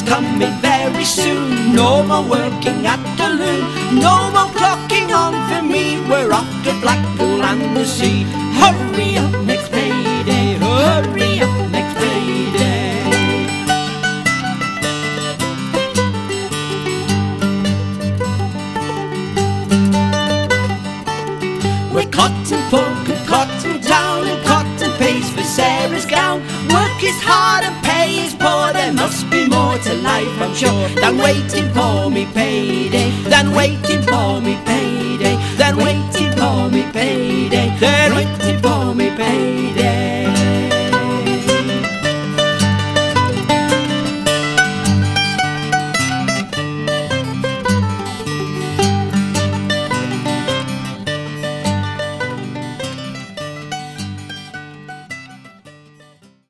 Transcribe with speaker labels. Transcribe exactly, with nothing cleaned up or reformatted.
Speaker 1: coming very soon. No more working at the loom, no more clocking on for me. We're off to Blackpool and the sea. Hurry up next payday, hurry up next payday. We're cotton folk and cotton town, and cotton pays for Sarah's gown. Work is hard and pay is poor, there must be more to life, I'm sure, than waiting for me payday, than waiting for me payday, than waiting for me